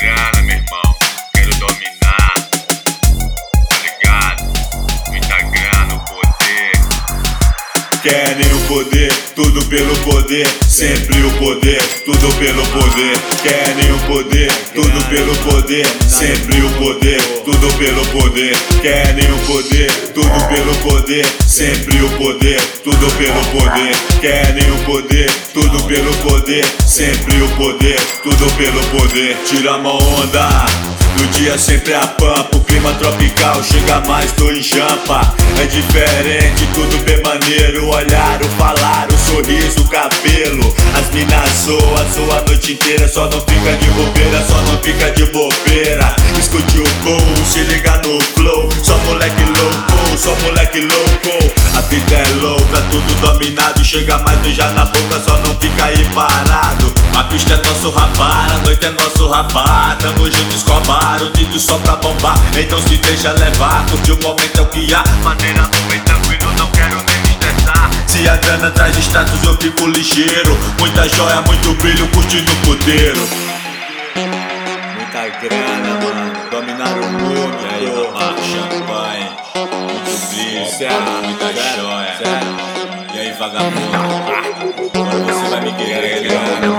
grana, meu irmão, quero dominar, tá ligado? Muita grana, o poder. Querem o poder, tudo pelo poder, sempre o poder, tudo pelo poder. Querem o poder, tudo pelo poder, sempre o poder, tudo pelo poder. Querem o poder, tudo pelo poder, sempre o poder, tudo pelo poder. Querem o poder, tudo pelo poder, sempre o poder, tudo pelo poder. Tira uma onda, no dia sempre a pampa, o clima tropical chega mais do enjampa. É diferente, tudo bem maneiro, o olhar, o falar, o sorriso, o cabelo. As minas zoa a noite inteira, só não fica de bobeira, só não fica de bobeira. Escute o gol, se liga no flow, só moleque louco, só moleque louco. A vida é louca, tudo dominado, chega mais beijar na boca, só não fica aí parado. A pista é nosso rapar, a noite é nosso rapar, tamo junto escobar, o vídeo só pra bombar. Então se deixa levar, curte o momento é o que há. Maneira bem tranquilo, não quero nem me estressar. Se a grana traz status eu fico ligeiro, muita joia, muito brilho, curtindo o puteiro. Muita grana, mano, dominar o mundo. E aí, rapaz, champanhe, muito brilho, muita joia. E aí, vagabundo, agora você vai me querer, grana,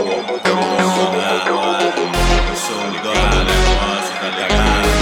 eu sou o dono do negócio, tá ligado?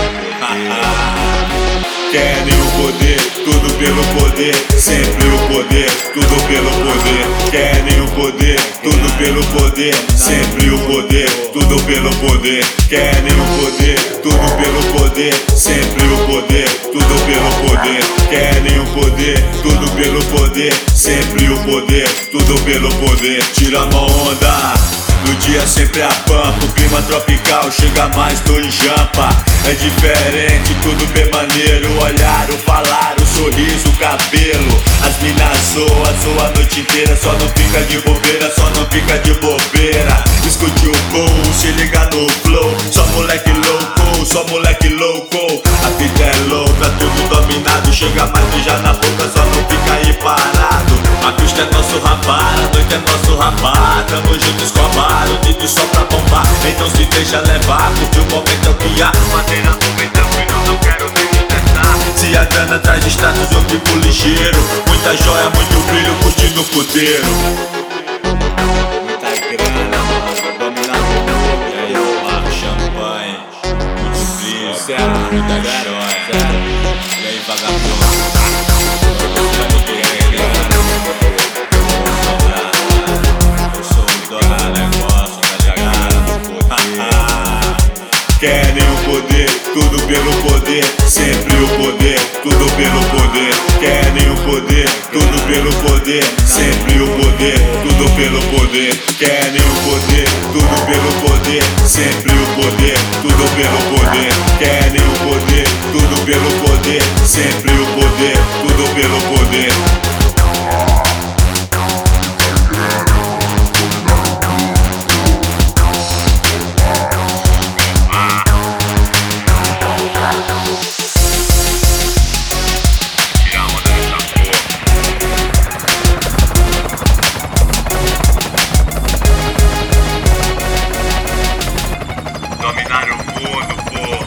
Querem o poder, tudo pelo poder, sempre o poder, tudo pelo poder. Querem o poder, tudo pelo poder, sempre o poder, tudo pelo poder. Querem o poder, tudo pelo poder, sempre o poder, tudo pelo poder. Querem o poder, tudo pelo poder, sempre o poder, tudo pelo poder. Tira uma onda, no dia sempre a pampa, o clima tropical chega mais do enjampa. É diferente, tudo bem maneiro, o olhar, o falar, o sorriso, o cabelo. As minas zoa a noite inteira, só não fica de bobeira, só não fica de bobeira. Escute o gol, se liga no flow, só moleque louco, só moleque louco. A vida é louca, tudo dominado, chega mais beijar na boca, só não fica aí parado. A pista é nosso rapar, a noite é nosso rapar, tamo junto escobar, o vídeo só pra bombar. Então se deixa levar, curte o momento é o que há. Maneira bem tranquilo, não quero nem me estressar. Se a grana traz status eu fico ligeiro, muita joia, muito brilho, curtindo o puteiro. Muita grana, mano, dominar o mundo. E aí, rapaz, champanhe, muito brilho, muita joia. E aí, vagabundo, agora você vai me querer, grana. Eu sou o dono do negócio, tá ligado? Querem o poder, tudo pelo poder, sempre o poder, tudo pelo poder. Querem o poder, tudo pelo poder, sempre o poder, tudo pelo poder. Querem o poder, tudo pelo poder, sempre o poder, tudo pelo poder. Querem o poder, tudo pelo poder, sempre o poder, tudo pelo poder. Dominar o mundo, pô.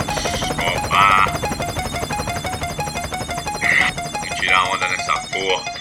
Escobar. Tirar onda nessa porra.